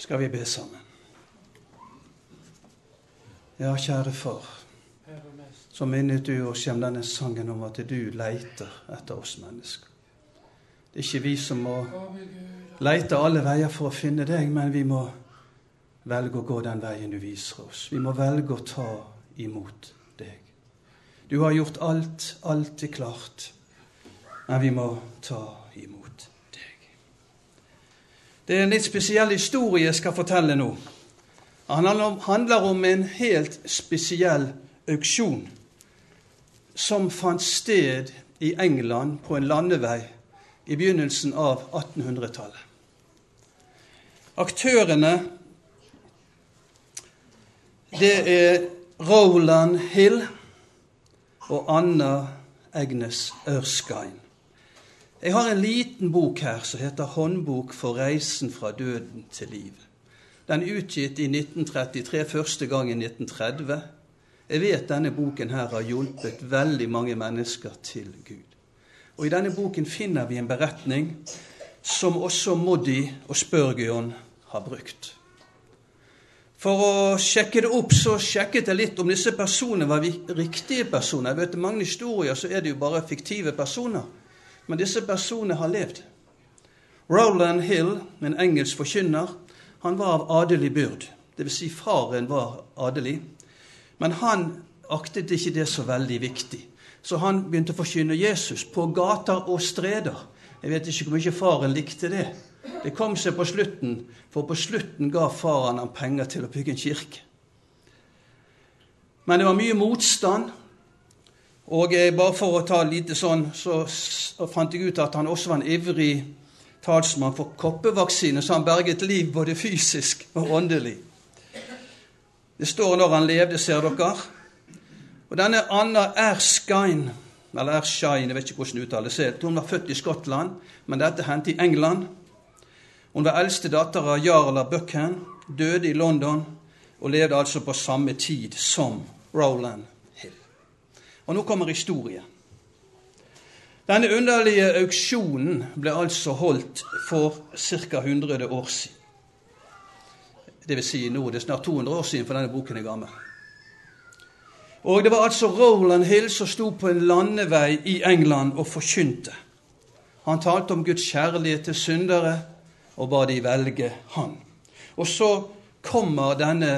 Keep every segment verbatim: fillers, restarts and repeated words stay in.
Skal vi be sammen? Ja, kjære far, så minnet du oss om denne sangen om at du leiter etter oss mennesker. Det er ikke vi som må leite alle veier for å finne deg, men vi må velge å gå den veien du viser oss. Vi må velge å ta imot deg. Du har gjort alt, alt er klart, men vi må ta imot deg. Det er en litt spesiell historie jeg skal fortelle nå. Han handler om en helt spesiell auksjon som fant sted i England på en landevei i begynnelsen av attenhundretallet. Aktørene, det er Rowland Hill og Anna Agnes Erskine. Jeg har en liten bok her som heter Håndbok for reisen fra døden til livet. Den er utgitt i nitten trettitre, første gang i nitten tretti. Jeg vet denne boken her har hjulpet veldig mange mennesker til Gud. Og i denne boken finner vi en beretning som også Moddi og Spurgeon har brukt. For å sjekke det opp, så sjekket jeg litt om disse personene var riktige personer. Jeg vet, i mange historier så er det jo bare fiktive personer, men disse personene har levd. Rowland Hill, en engelsk forkynner, han var av adelig byrd, det vil si faren var adelig, men han aktet ikke det så veldig viktig. Så han begynte å forkynne Jesus på gater og streder. Jeg vet ikke hvor mye faren likte det. Det kom seg på slutten, for på slutten ga faren han penger til å bygge en kirke. Men det var mye motstand, og bare for å ta litt sånn, så fant jeg ut at han også var en ivrig talsmann for koppevaksine, så han berget liv både fysisk og åndelig. Det står når han levde, ser dere. Og denne Anna Erskine, eller Erskine, jeg vet ikke hvordan uttales det, hun var født i Skottland, men dette hendte i England. Hun var eldste datter av Jarl av Buchan, døde i London, og levde altså på samme tid som Rowland Hill. Og nå kommer historien. Denne underlige auksjonen ble altså holdt for ca. hundre år siden. Det vil si nå, det er snart to hundre år siden, for denne boken er gammel. Og det var altså Rowland Hill som stod på en landevei i England og forkynte. Han talte om Guds kjærlighet til syndere, og ba de velge han. Og så kommer denne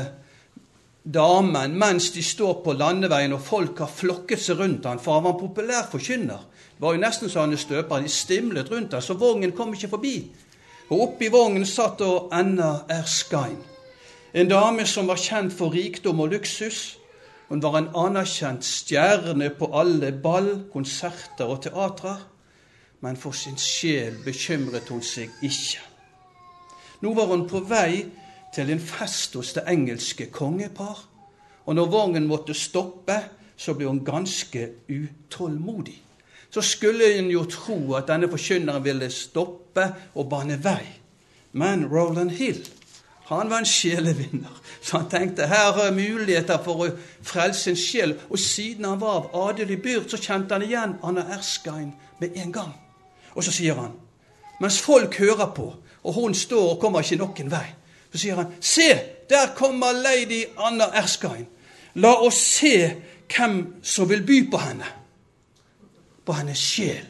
damen, mens de står på landeveien, og folk har flokket seg rundt han, for han var en populær forkynner. Det var jo nesten så han støper, de stimlet rundt han, så vognen kom ikke forbi. Og oppe i vognen satt og Anna Erskine, en dame som var kjent for rikdom og luksus. Hun var en anerkjent stjerne på alle ball, konserter og teatrer, men for sin sjel bekymret hun seg ikke. Nå var hun på vei til en fest hos det engelske kongepar, og når vognen måtte stoppe, så ble hun ganske utålmodig. Så skulle en jo tro at denne forkynneren ville stoppe og bane vei. Men Rowland Hill, han var en sjelevinner, så han tenkte, her har jeg muligheter for å frelse en sjel, og siden han var av adelig byrd, så kjente han igjen Anna Erskine med en gang. Og så sier han, mens folk hører på, og hun står og kommer ikke noen vei, så sier han, se, der kommer Lady Anna Erskine. La oss se hvem som vil by på henne, på hennes sjel.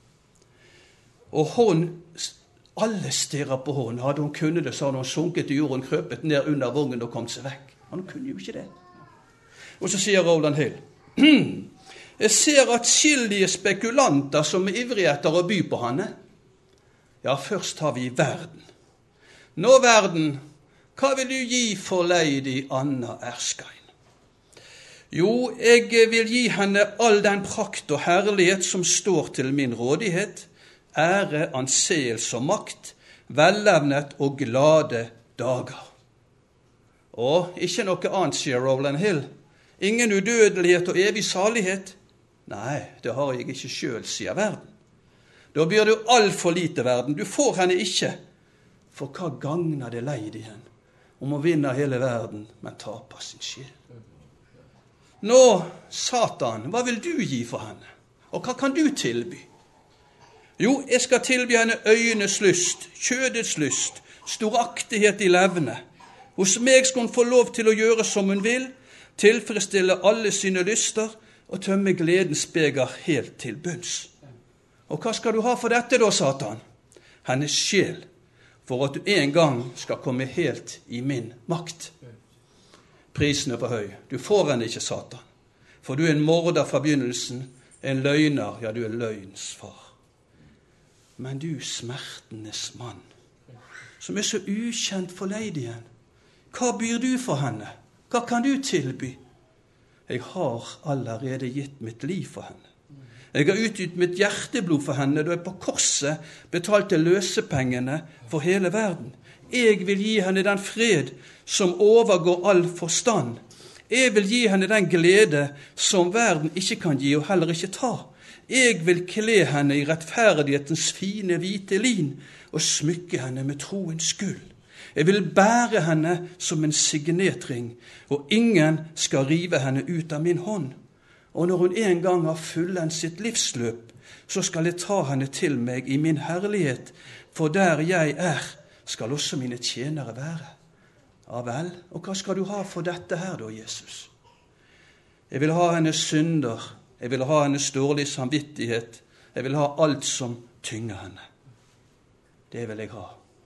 Og hun, alle stirrer på henne. Hadde hun kunnet det, så hadde hun sunket i jorden, krøpet ned under vognen og kommet seg vekk. Men hun kunne jo ikke det. Og så sier Rowland Hill, jeg ser atskillige spekulanter som er ivrige etter å by på henne. Ja, først har vi verden. Nå, verden, hva vil du gi for Lady Anna Erskine? Jo, jeg vil gi henne all den prakt og herlighet som står til min rådighet, ære, anseelse og makt, vellevnet og glade dager. Og ikke noe annet, sier Rowland Hill. Ingen udødelighet og evig salighet. Nei, det har jeg ikke selv, sier verden. Da blir du alt for lite, verden. Du får henne ikke. For hva gagner det Lady hen, om å vinne hele verden, men taper sin sjel? Nå, Satan, hva vil du gi for henne? Og hva kan du tilby? Jo, jeg skal tilby henne øyenes lyst, kjødets lyst, storaktighet i levende. Hos meg skal hun få lov til å gjøre som hun vil, tilfredsstille alle sine lyster og tømme gledens beger helt til bunns. Og hva skal du ha for dette da, Satan? Hennes sjel, for at du en gang skal komme helt i min makt. Prisen er for høy. Du får henne ikke, Satan. For du er en morder fra begynnelsen, en løgner, ja, du er løgns far. Men du, smertenes mann, som er så ukjent for leidien, hva byr du for henne? Hva kan du tilby? Jeg har allerede gitt mitt liv for henne. Jeg har utgitt mitt hjerteblod for henne da jeg på korset betalte løsepengene for hele verden. Jeg vil gi henne den fred som overgår all forstand. Jeg vil gi henne den glede som verden ikke kan gi og heller ikke ta. Jeg vil kle henne i rettferdighetens fine hvite lin og smykke henne med troens gull. Jeg vil bære henne som en signetring, og ingen skal rive henne ut av min hånd. Og når hun en gang har fullendt sitt livsløp, så skal jeg ta henne til meg i min herlighet, for der jeg er, skal også mine tjenere være. Ja vel, og hva skal du ha for dette her da, Jesus? Jeg vil ha hennes synder, jeg vil ha hennes dårlig samvittighet, jeg vil ha alt som tynger henne. Det vil jeg ha.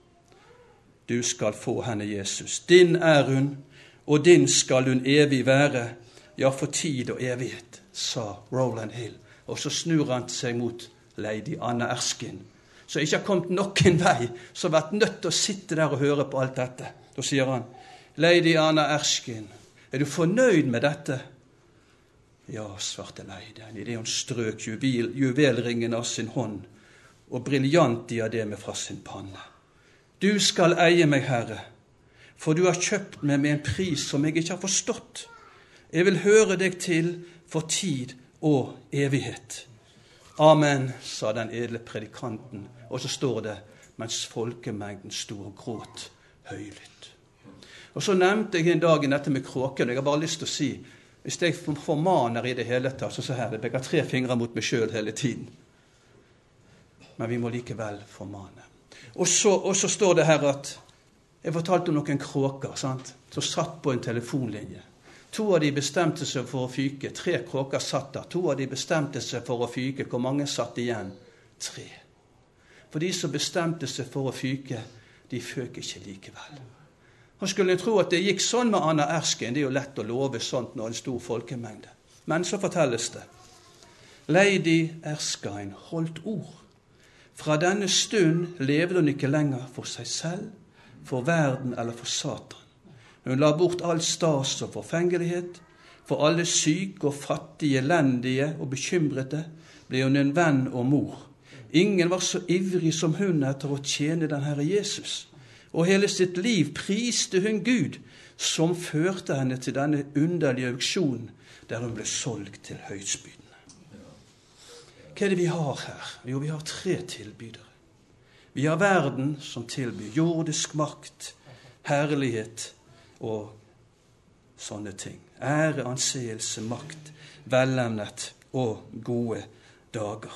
Du skal få henne, Jesus. Din er hun, og din skal hun evig være, ja, for tid og evighet, sa Rowland Hill. Og så snur han seg mot Lady Anna Erskine, som ikke har kommet noen vei, som har vært nødt til å sitte der og høre på alt dette. Da sier han, Lady Anna Erskine, er du fornøyd med dette? Ja, svarte leiden, i det hun strøk juvel, juvelringen av sin hånd, og briljant diademet fra sin panne. Du skal eie meg, Herre, for du har kjøpt meg med en pris som jeg ikke har forstått. Jeg vil høre deg til for tid og evighet. Amen, sa den edle predikanten, og så står det, mens folkemengden sto og gråt høylytt. Og så nevnte jeg en dag i dette med kråken, og jeg har bare lyst til å si, hvis jeg formaner i det hele tatt, så så her, jeg har tre fingre mot meg selv hele tiden. Men vi må likevel formane. Og så, og så står det her at jeg fortalte om noen kråker, sant? Som satt på en telefonlinje. To av de bestemte seg for å fyke. Tre kråker satt der. To av de bestemte seg for å fyke. Hvor mange satt igjen? Tre. For de som bestemte seg for å fyke, de føk ikke likevel. Og skulle jeg tro at det gikk sånn med Anna Erskine, det er jo lett å love sånt når en stor folkemengde. Men så fortelles det. Lady Erskine holdt ord. Fra denne stund levde hun ikke lenger for seg selv, for verden eller for Satan. Hun la bort all stas og forfengelighet. For alle syke og fattige, elendige og bekymrete ble hun en venn og mor. Ingen var så ivrig som hun etter å tjene den Herre Jesus. Og hele sitt liv priste hun Gud, som førte henne til denne underlige auksjonen, der hun ble solgt til høytspydende. Hva er det vi har her? Jo, vi har tre tilbydere. Vi har verden som tilbyr jordisk makt, herlighet og sånne ting. Ære, anseelse, makt, velevnet og gode dager.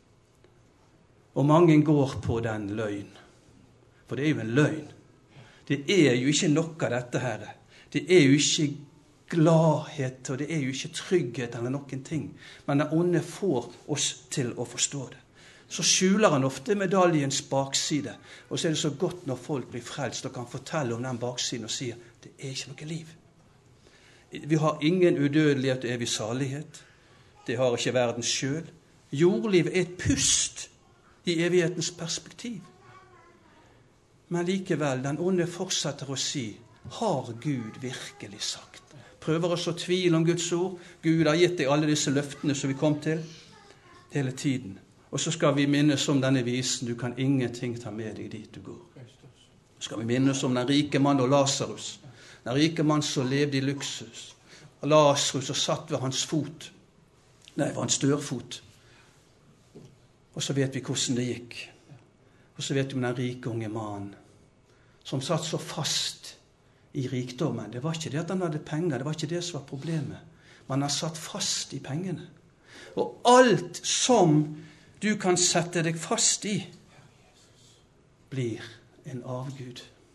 Og mange går på den løgn. For det er jo en løgn. Det er jo ikke nok av dette her. Det er jo ikke gladhet, og det er jo ikke trygghet eller noen ting. Men den onde får oss til å forstå det. Så skjuler han ofte medaljens bakside. Og så er det så godt når folk blir frelst og kan fortelle om den baksiden og sier, det er ikke noe liv. Vi har ingen udødelighet og evig salighet. Det har ikke verden selv. Jordlivet er et pust i evighetens perspektiv. Men likevel, den onde fortsetter å si, har Gud virkelig sagt? Prøver oss å tvile om Guds ord. Gud har gitt deg alle disse løftene som vi kom til hele tiden. Og så skal vi minnes om denne visen, du kan ingenting ta med deg dit du går. Så skal vi minnes om den rike mann og Lazarus. Den rike mann som levde i luksus. Og Lazarus og satt ved hans fot. Nei, ved hans dørfot. Og så vet vi hvordan det gikk. Og så vet vi om den rike unge mannen som satt så fast i rikdommen. Det var ikke det at han hadde penger, det var ikke det som var problemet. Man har satt fast i pengene. Og alt som du kan sette deg fast i, blir en avgud.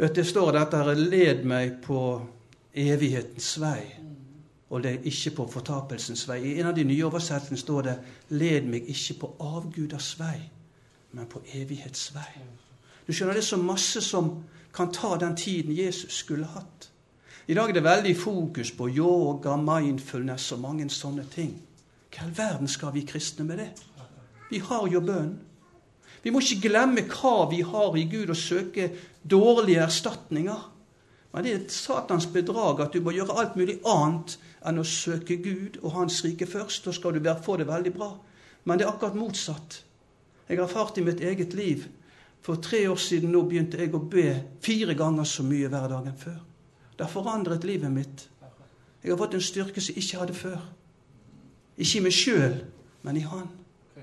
Vet du, det står dette her, led meg på evighetens vei, og det er ikke på fortapelsens vei. I en av de nye oversettelsene står det, led meg ikke på avguders vei, men på evighets vei. Du skjønner, det er så masse som kan ta den tiden Jesus skulle hatt. I dag er det veldig fokus på yoga, mindfulness og mange sånne ting. Hva i verden skal vi kristne med det? Vi har jo bønn. Vi må ikke glemme hva vi har i Gud og søke dårlige erstatninger. Men det er et satans bedrag at du må gjøre alt mulig annet enn å søke Gud og hans rike først. Da skal du få det veldig bra. Men det er akkurat motsatt. Jeg har erfart i mitt eget liv. For tre år siden nå begynte jeg å be fire ganger så mye hver dag enn før. Det har forandret livet mitt. Jeg har fått en styrke som jeg ikke hadde før. Ikke i meg selv, men i han.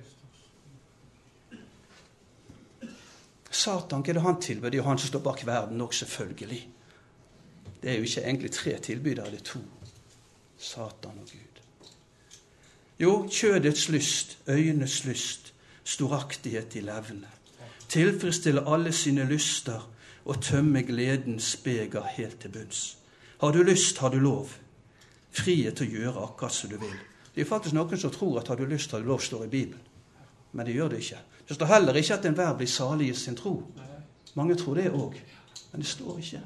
Satan, hva er det han tilbyr? Det er jo han som står bak verden også, selvfølgelig. Det er jo ikke egentlig tre tilbydere, det er to. Satan og Gud. Jo, kjødets lyst, øynes lyst, storaktighet i levende. Tilfredsstille alle sine lyster og tømme gledens beger helt til bunns. Har du lyst, har du lov. Frihet til å gjøre akkurat som du vil. Det er faktisk noen som tror at har du lyst, har du lov, står i Bibelen. Men det gjør det ikke. Det står heller ikke at enhver blir salig i sin tro. Mange tror det også, men det står ikke.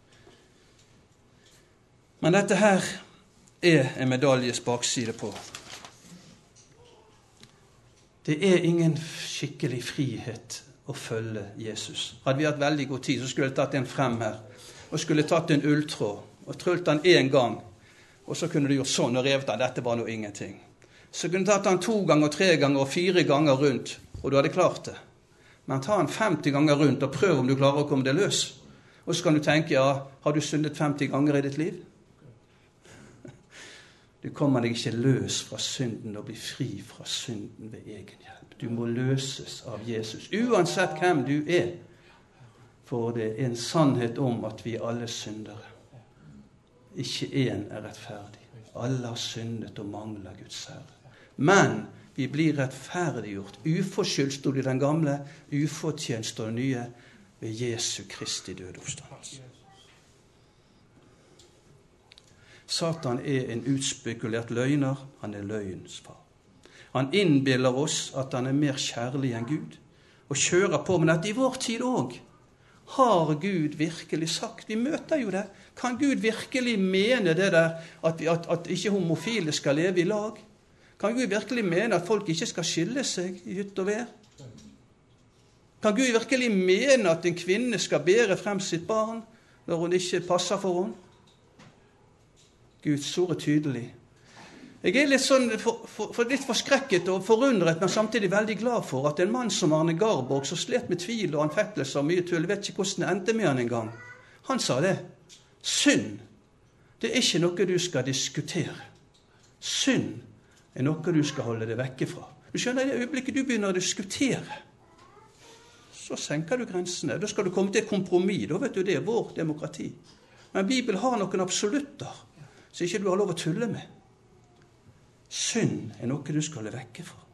Men dette her er en medaljes bakside på. Det er ingen skikkelig frihet å følge Jesus. Hadde vi hatt veldig god tid, så skulle jeg tatt en frem her, og skulle tatt en ulltråd, og tryllt den en gang, og så kunne du gjort sånn og revet den. Dette var noe ingenting. Så kunne du tatt den to ganger, tre ganger og fire ganger rundt, og du hadde klart det. Men ta den femti ganger rundt, og prøv om du klarer å komme det løs. Og så kan du tenke, ja, har du syndet femti ganger i ditt liv? Du kommer deg ikke løs fra synden og blir fri fra synden ved egen hjelp. Du må løses av Jesus, uansett hvem du er. For det er en sannhet om at vi alle syndere. Ikke en er rettferdig. Alle har syndet og mangler Guds herre. Men vi blir rettferdiggjort. Uforskyldt stod i den gamle, ufortjent står det nye ved Jesu Kristi døde oppstandelse. Satan er en utspekulert løgner, han er løgnens far. Han innbiller oss at han er mer kjærlig enn Gud, og kjører på, men at i vår tid også har Gud virkelig sagt. Vi møter jo det. Kan Gud virkelig mene det der at, vi, at, at ikke homofile skal leve i lag? Kan Gud virkelig mene at folk ikke skal skille seg i hytt og vær? Kan Gud virkelig mene at en kvinne skal bære frem sitt barn når hun ikke passer for henne? Guds ord er tydelig. Jeg er litt, sånn, for, for, for litt forskrekket og forundret, men samtidig veldig glad for at en mann som Arne Garborg, som slet med tvil og anfektelse og mye tull, vet ikke hvordan det endte med han en gang. Han sa det. Synd, det er ikke noe du skal diskutere. Synd er noe du skal holde deg vekke fra. Du skjønner, i det øyeblikket du begynner å diskutere, så senker du grensene. Da skal du komme til et kompromiss. Da vet du det er vår demokrati. Men Bibelen har noen absolutter, så ikke du har lov å tulle med. Synd er noe du skal holde vekke fra.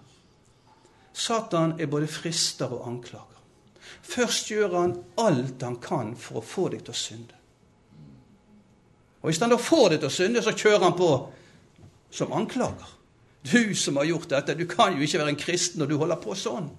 Satan er både frister og anklager. Først gjør han alt han kan for å få deg til å synde. Og hvis han da får deg til å synde, så kjører han på som anklager. Du som har gjort dette, du kan jo ikke være en kristen når du holder på sånn.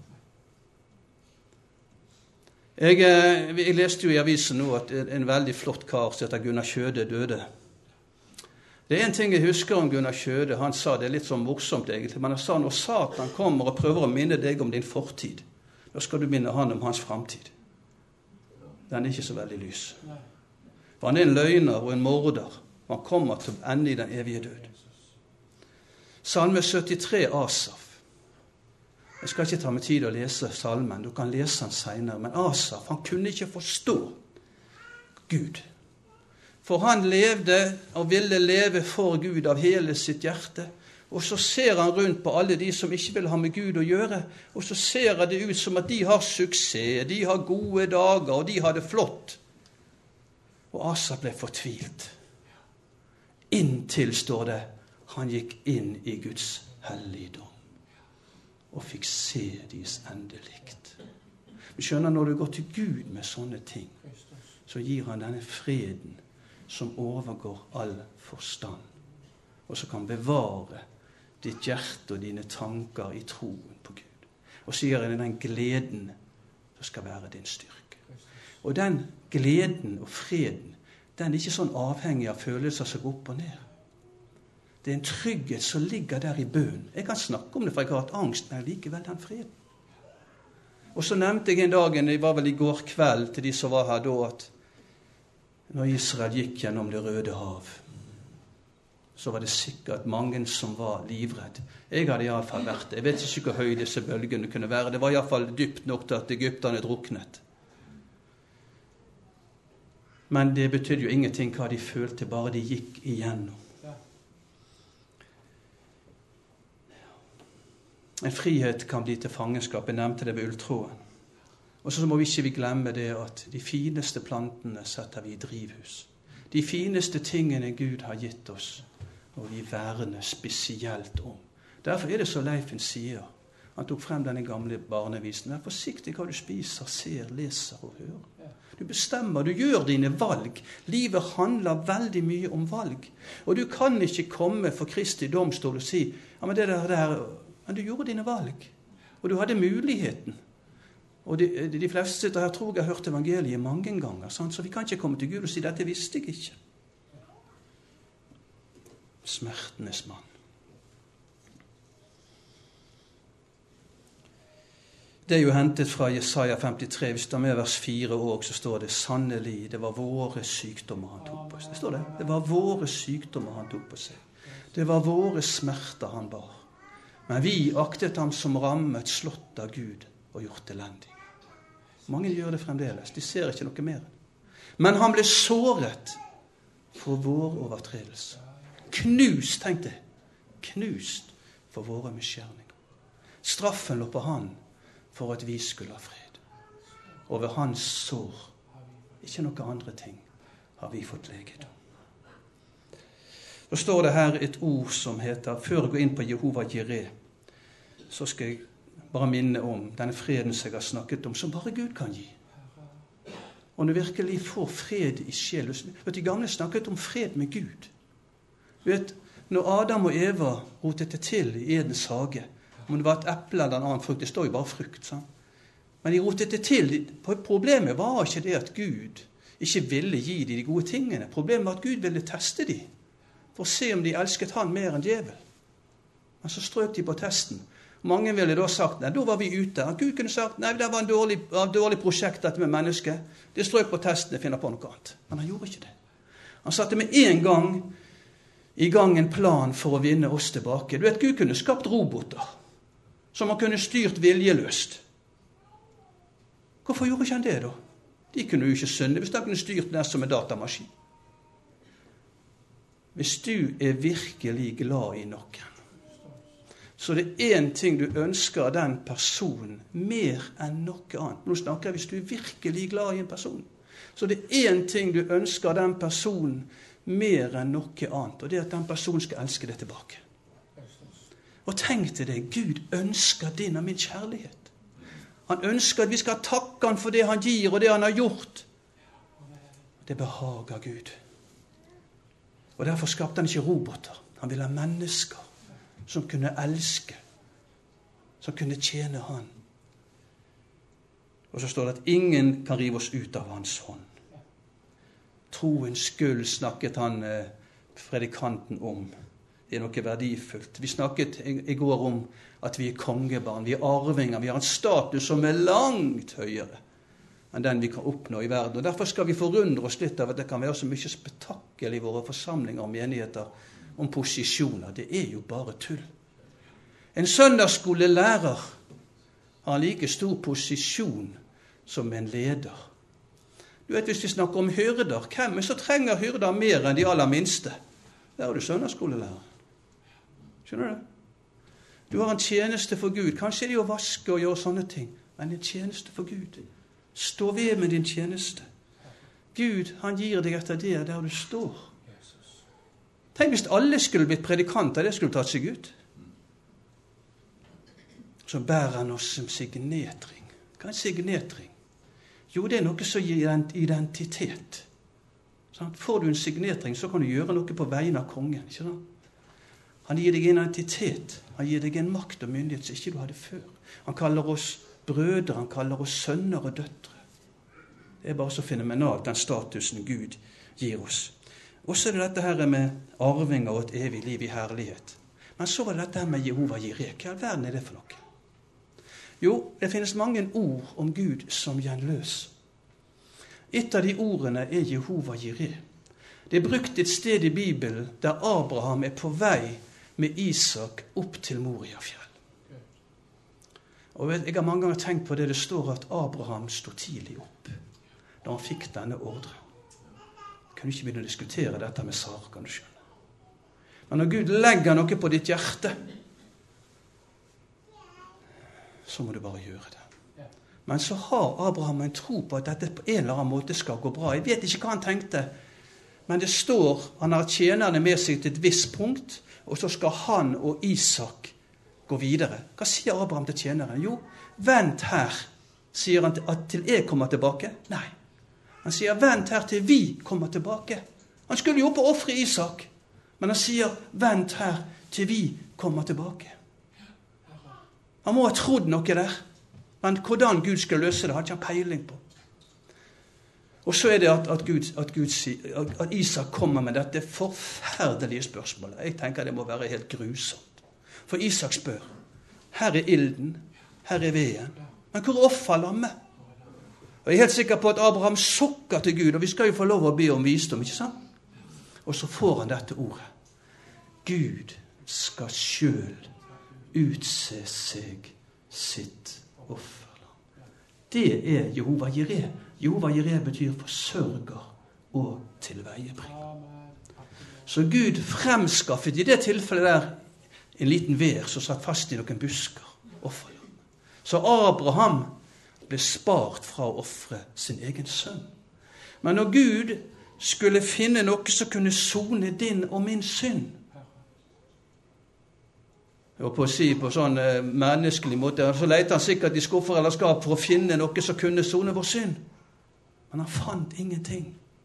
Jeg, jeg leste jo i avisen nå at en veldig flott kar som heter Gunnar Kjøde døde. Det er en ting jeg husker om Gunnar Kjøde. Han sa det litt sånn morsomt egentlig, men han sa når Satan kommer og prøver å minne deg om din fortid, da skal du minne han om hans fremtid. Den er ikke så veldig lys. For han er en løgner og en morder, og han kommer til å ende i den evige død. Salme syttitre, Asaf. Jeg skal ikke ta meg tid å lese salmen, du kan lese den senere, men Asaf, han kunne ikke forstå Gud. For han levde og ville leve for Gud av hele sitt hjerte. Og så ser han rundt på alle de som ikke vil ha med Gud å gjøre. Og så ser det ut som at de har suksess, de har gode dager, og de har det flott. Og Asa ble fortvilt. Inntil, står det, han gikk inn i Guds helligdom. Og fikk se deres endelikt. Vi skjønner når du går til Gud med sånne ting, så gir han denne freden som overgår all forstand, og som kan bevare ditt hjerte og dine tanker i troen på Gud. Og så gir han den gleden som skal være din styrke. Og den gleden og freden, den er ikke sånn avhengig av følelser som går opp og ned. Det er en trygghet som ligger der i bønnen. Jeg kan snakke om det, for jeg har hatt angst, men likevel den freden. Og så nevnte jeg en dag, det var vel i går kveld til de som var her da, at når Israel gikk gjennom det Røde hav, så var det sikkert mange som var livredd. Jeg hadde i alle fall vært det. Jeg vet ikke hvor høy disse bølgene kunne være. Det var i alle fall dypt nok til at egypterne druknet. Men det betydde jo ingenting hva de følte, bare de gikk igjennom. En frihet kan bli til fangenskap. Jeg nevnte det ved ulltråden. Og så må vi ikke glemme det at de fineste plantene setter vi i drivhus. De fineste tingene Gud har gitt oss, og vi verner spesielt om. Derfor er det så Leifen sier. Han tok frem denne gamle barnevisen. Vær forsiktig hva du spiser, ser, leser og hører. Du bestemmer, du gjør dine valg. Livet handler veldig mye om valg. Og du kan ikke komme for Kristi domstol og si, ja, men det der, der, men du gjorde dine valg. Og du hadde muligheten. Og de, de fleste sitter her, tror jeg har hørt evangeliet mange ganger, sant? Så vi kan ikke komme til Gud og si, dette visste jeg ikke. Smertenes mann. Det er jo hentet fra Jesaja femtitre, hvis det er med vers fire også, så står det, sannelig, det var våre sykdommer han tok på seg. Det står det, det var våre sykdommer han tok på seg. Det var våre smerter han bar. Men vi aktet ham som rammet, slått av Gud og gjort elendig. Mange gjør det fremdeles, de ser ikke noe mer. Men han ble såret for vår overtredelse. Knust, tenkte jeg, knust for våre misgjerninger. Straffen lå på han for at vi skulle ha fred. Og ved hans sår, ikke noe andre ting, har vi fått legedom. Så står det her et ord som heter, før jeg går inn på Jehova Jireh, så skal jeg bare minne om denne freden som jeg har snakket om, som bare Gud kan gi. Og når du virkelig får fred i sjel, vet de gamle snakket om fred med Gud. Vet, når Adam og Eva rotet det til i Edens hage, om det var et eple eller en annen frukt, det står jo bare frukt, sant? Men de rotet det til. Problemet var ikke det at Gud ikke ville gi dem de gode tingene. Problemet var at Gud ville teste dem, for å se om de elsket han mer enn djevel. Men så strøk de på testen. Mange ville da sagt, nei, da var vi ute. Gud kunne sagt, nei, det var en dårlig, en dårlig prosjekt dette med mennesket. Det strøk på testen, det finner på noe annet. Men han gjorde ikke det. Han satte med en gang i gang en plan for å vinne oss tilbake. Du vet, Gud kunne skapt roboter, som han kunne styrt viljeløst. Hvorfor gjorde ikke han det da? De kunne jo ikke synde hvis han kunne styrt det som en datamaskin. Hvis du er virkelig glad i noen, så det er en ting du ønsker av den personen mer enn noe annet. Nå snakker jeg hvis du er virkelig glad i en person. Så det er en ting du ønsker av den personen mer enn noe annet, og det er at den personen skal elske deg tilbake. Og tenk til deg, Gud ønsker din og min kjærlighet. Han ønsker at vi skal takke han for det han gir og det han har gjort. Det behager Gud. Og derfor skapte han ikke roboter. Han ville ha mennesker som kunne elske, som kunne tjene han. Og så står det at ingen kan rive oss ut av hans hånd. Troens skyld snakket han, predikanten, om. Det er noe verdifullt. Vi snakket i går om at vi er kongebarn, vi er arvinger, vi har en status som er langt høyere enn den vi kan oppnå i verden. Og derfor skal vi forundre oss litt av at det kan være så mye spetakkel i våre forsamlinger og menigheter om posisjoner. Det er jo bare tull. En søndagsskolelærer har like stor posisjon som en leder. Du vet, hvis vi snakker om hyrder, hvem er så trenger hyrder mer enn de aller minste? Der er du søndagsskolelærer. Skjønner du? Du har en tjeneste for Gud. Kanskje det er å vaske og gjøre sånne ting, men en tjeneste for Gud. Stå ved med din tjeneste. Gud, han gir deg etter det der du står. Tenk hvis alle skulle blitt predikanter, det skulle tatt seg ut. Så bærer han oss som signetring. Hva er en signetring? Jo, det er noe som gir identitet. Sånn, får du en signetring, så kan du gjøre noe på vegne av kongen. Ikke sant? Han gir deg en identitet. Han gir deg en makt og myndighet som ikke du hadde før. Han kaller oss brødre, han kaller oss sønner og døtre. Det er bare så fenomenalt, den statusen Gud gir oss. Og så er det dette her med arvinger og et evig liv i herlighet. Men så var det dette her med Jehova Jireh. Hva i all verden er det for noe? Jo, det finnes mange ord om Gud som gjenløs. Et av de ordene er Jehova Jireh. Det er brukt et sted i Bibelen der Abraham er på vei med Isak opp til Moriafjell. Og jeg har mange ganger tenkt på det. Det står at Abraham stod tidlig opp da han fikk denne ordre. Jeg kan ikke begynne å diskutere dette med Sara, kan du skjønne. Men når Gud legger noe på ditt hjerte, så må du bare gjøre det. Men så har Abraham en tro på at dette på en eller annen måte skal gå bra. Jeg vet ikke hva han tenkte, men det står, han har tjenerne med seg til et visst punkt, og så skal han og Isak gå videre. Hva sier Abraham til tjeneren? Jo, vent her, sier han, at til jeg kommer tilbake? Nei. Han sier, vent her til vi kommer tilbake. Han skulle jo på å ofre Isak, men han sier, vent her til vi kommer tilbake. Han må ha trodd noe der, men hvordan Gud skal løse det, har ikke han peiling på. Og så er det at, at, Gud, at, Gud, at, at Isak kommer med dette forferdelige spørsmålet. Jeg tenker det må være helt grusomt. For Isak spør, her er ilden, her er veden, men hvor er offerlammet? Og jeg er helt sikker på at Abraham sukker til Gud, og vi skal jo få lov å be om visdom, ikke sant? Og så får han dette ordet. Gud skal selv utse seg sitt offerlam. Det er Jehova Jireh. Jehova Jireh betyr forsørger og tilveiebringer. Så Gud fremskaffet i det tilfellet der en liten vær som satt fast i noen busker, offerlam. Så Abraham ble spart fra å offre sin egen sønn. Men når Gud skulle finne noe som kunne sone din og min synd, jeg var på å si på sånn eh, menneskelig måte, så lette han sikkert i skuffer eller skap for å finne noe som kunne sone vår synd. Men han fant ingenting.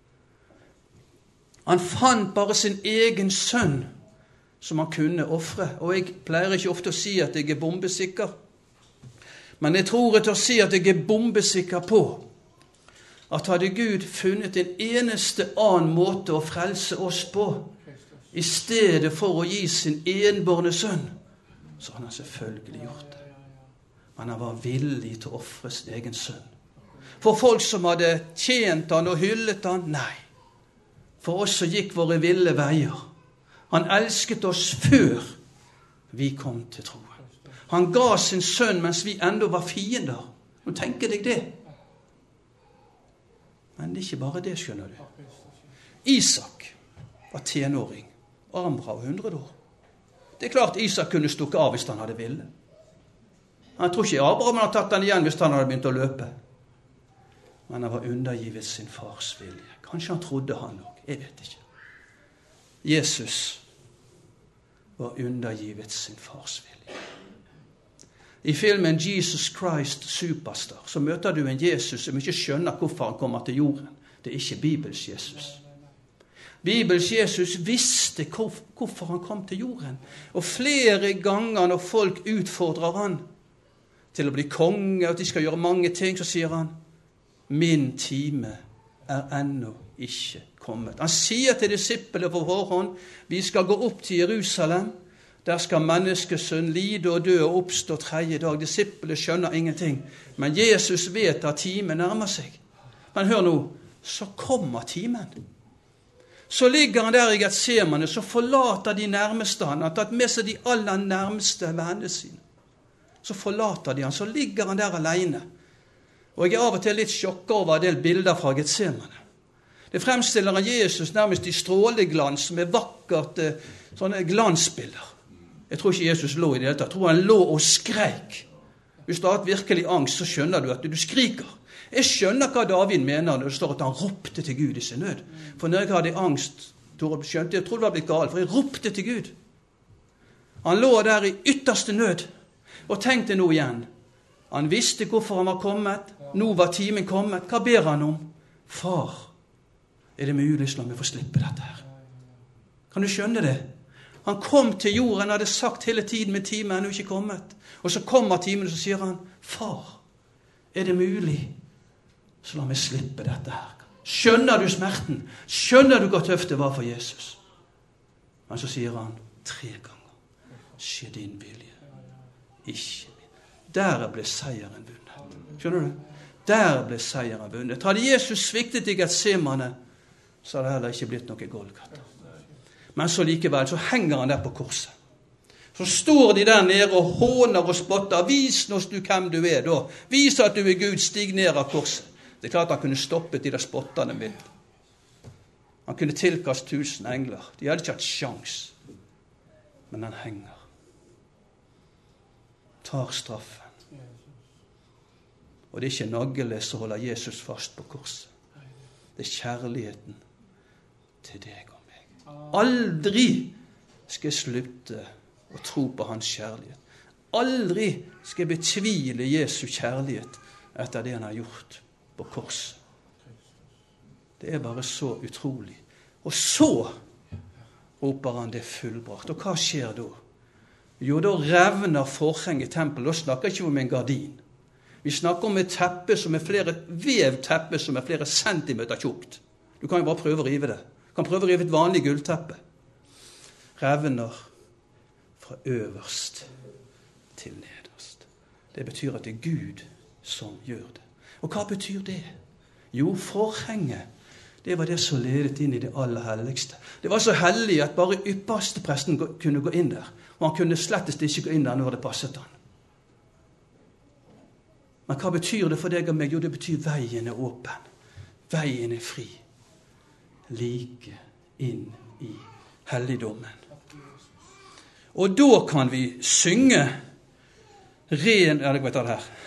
Han fant bare sin egen sønn som han kunne offre. Og jeg pleier ikke ofte å si at jeg er bombesikker. Men jeg tror jeg til å si at jeg er bombesikker på at hadde Gud funnet en eneste annen måte å frelse oss på, i stedet for å gi sin enbårne sønn, så hadde han selvfølgelig gjort det. Men han var villig til å offre sin egen sønn. For folk som hadde tjent han og hyllet han, nei. For oss som gikk våre ville veier. Han elsket oss før vi kom til troen. Han ga sin sønn mens vi enda var fiender. Nå tenker deg det. Men det er ikke bare det, skjønner du. Isak var tenåring. Abraham var hundre år. Det er klart Isak kunne stukke av hvis han hadde ville. Han tror ikke Abraham hadde tatt han igjen hvis han hadde begynt å løpe. Men han var undergivet sin fars vilje. Kanskje han trodde han nok. Jeg vet ikke. Jesus var undergivet sin fars vilje. I filmen Jesus Christ Superstar så møter du en Jesus som ikke skjønner hvorfor han kommer til jorden. Det er ikke Bibels Jesus. Bibels Jesus visste hvorfor han kom til jorden. Og flere ganger når folk utfordrer han til å bli konge, og at de skal gjøre mange ting, så sier han, min time er ennå ikke kommet. Han sier til disiplene på forhånd, vi skal gå opp til Jerusalem, der skal menneskesønn lide og dø og oppstå tredje dag. Disiplene skjønner ingenting, men Jesus vet at timen nærmer seg. Men hør nå, så kommer timen. Så ligger han der i Getsemane, så forlater de nærmeste han. Han har tatt med seg de aller nærmeste vennene sine. Så forlater de han, så ligger han der alene. Og jeg er av og til litt sjokket over en del bilder fra Getsemane. Det fremstiller han Jesus nærmest i stråleglans, med vakkert sånne glansbilder. Jeg tror ikke Jesus lå i det hele tatt. Jeg tror han lå og skreik. Hvis du har hatt virkelig angst, så skjønner du at du skriker. Jeg skjønner hva David mener når det står at han ropte til Gud i sin nød. For når jeg hadde angst, skjønte jeg, trodde det var blitt galt, for jeg ropte til Gud. Han lå der i ytterste nød, og tenkte nå igjen. Han visste hvorfor han var kommet. Nå var timen kommet. Hva ber han om? Far, er det mulig så la meg få slippe dette her? Kan du skjønne det? Han kom til jorden, hadde sagt hele tiden med timen er ennå ikke kommet. Og så kommer timen, og så sier han, far, er det mulig så la meg slippe dette her? Skjønner du smerten? Skjønner du hvor tøft det var for Jesus? Men så sier han tre ganger, skje din vilje, ikke min. Der ble seieren vunnet. Skjønner du? Der ble seieren vunnet. Hadde Jesus sviktet i Getsemane, så hadde det heller ikke blitt noe Golgata. Men så likevel, så henger han der på korset. Så står de der nede og håner og spotter. Vis oss du hvem du er da. Vis at du er Gud, stig ned av korset. Det er klart han kunne stoppet de der spottene med. Han kunne tilkast tusen engler. De hadde ikke hatt sjans. Men han henger. Tar straffen. Og det er ikke naglet som holder Jesus fast på korset. Det er kjærligheten til deg og meg. Aldri skal jeg slutte å tro på hans kjærlighet. Aldri skal jeg betvile Jesu kjærlighet etter det han har gjort på korset. Det er bare så utrolig. Og så roper han det fullbrakt. Og hva skjer da? Jo, da revner forhenget i tempelet. Da snakker jeg ikke om en gardin. Vi snakker om et teppe som er flere, vevteppe som er flere centimeter tjukt. Du kan jo bare prøve å rive det. Du kan prøve å rive et vanlig gullteppe. Revner fra øverst til nederst. Det betyr at det er Gud som gjør det. Og hva betyr det? Jo, forhenget, det var det som ledet inn i det aller helligste. Det var så hellig at bare ypperste presten kunne gå inn der. Og han kunne slettest ikke gå inn der når det passet han. Men hva betyr det for deg og meg? Jo, det betyr veien er åpen. Veien er fri. Like inn i helligdommen. Og da kan vi synge ren, ja, det kan vi ta det her.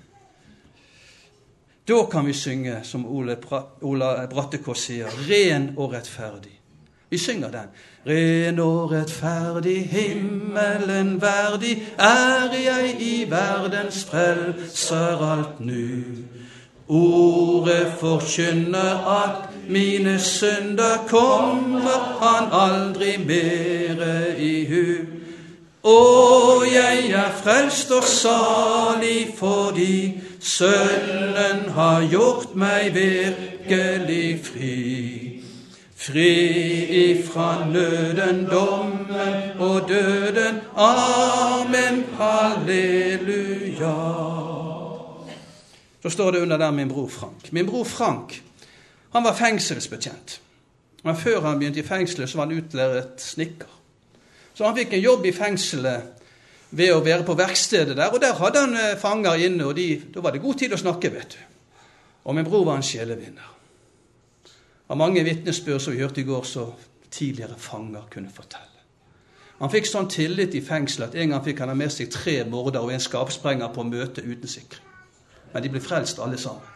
Da kan vi synge, som Ole, Ola Brattekås sier, ren og rettferdig. Vi synger den. Ren og rettferdig, himmelen verdig, er jeg i verdens frelser alt nu. Ordet forkynner at mine synder kommer han aldri mere i hu. Og jeg er frelst og salig fordi Sønnen har gjort meg virkelig fri. Fri ifra nøden, dommen og døden. Amen, halleluja. Så står det under der min bror Frank. Min bror Frank, han var fengselsbetjent. Men før han begynte i fengselet, så var han utlært snikker. Så han fikk en jobb i fengselet ved å være på verkstedet der, og der hadde han fanger inne, og de, da var det god tid å snakke, vet du. Og min bror var en sjelevinner. Av mange vitnesbyrd som vi hørte i går, så tidligere fanger kunne fortelle. Han fikk sånn tillit i fengselet at en gang fikk han med seg tre morder og en skapsprenger på møte uten sikring. Men de ble frelst alle sammen.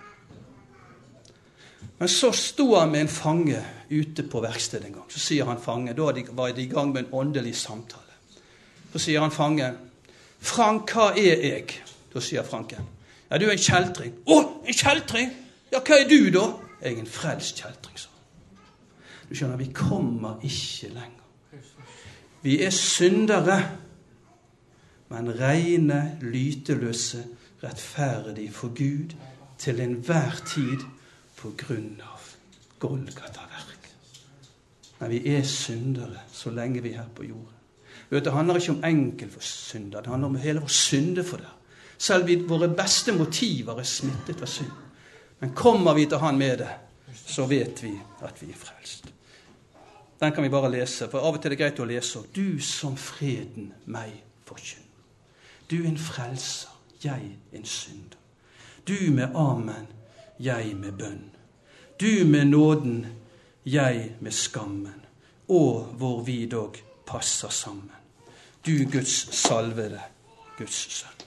Men så stod han med en fange ute på verkstedet en gang. Så sier han fange, da var de i gang med en åndelig samtale. Så sier han fange, Frank, hva er jeg? Da sier Franken, ja, du er en kjeltring. Å, en kjeltring? Ja, hva er du da? Jeg er en frelst kjeltring, sa han. Du skjønner, vi kommer ikke lenger. Vi er syndere, men rene, lyteløse, rettferdig for Gud til enhver tid på grunn av Golgata-verk. Men vi er syndere så lenge vi er her på jorden. Vet, det handler ikke om enkel for synder, det handler om hele vår synde for det. Selv vi, våre beste motiver er smittet av synd. Men kommer vi til han med det, så vet vi at vi er frelst. Den kan vi bare lese, for av og til er det greit å lese. Du som freden meg forkynner. Du er en frelser, jeg en synder. Du med amen, jeg med bønn. Du med nåden, jeg med skammen. Og hvor vi dog passer sammen. Du Guds salvede, Guds sønn.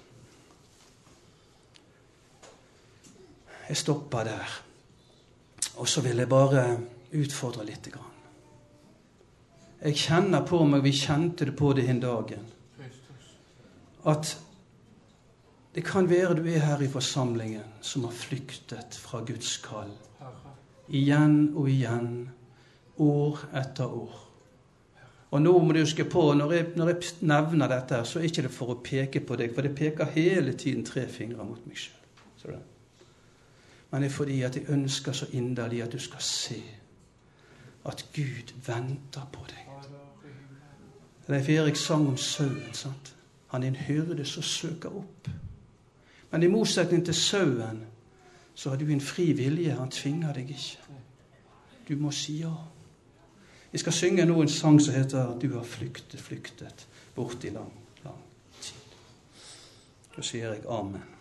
Jeg stopper der. Og så vil jeg bare utfordre litt grann. Jeg kjenner på meg, vi kjente det på det en dagen, at Det kan være du er her i forsamlingen som har flyktet fra Guds kall. Igjen og igjen, år etter år. Og nå må du huske på, når jeg, når jeg nevner dette, så er ikke det for å peke på deg, for det peker hele tiden tre fingre mot meg selv. Men det er fordi at jeg ønsker så inderlig at du skal se at Gud venter på deg. Leif Erik sang om sauen, sant? Han er en hyrde som søker opp. Men i motsetning til sauen, så har du en fri vilje. Han tvinger deg ikke. Du må si ja. Vi skal synge nå en sang som heter «Du har flyktet, flyktet bort i lang, lang tid». Så sier jeg amen.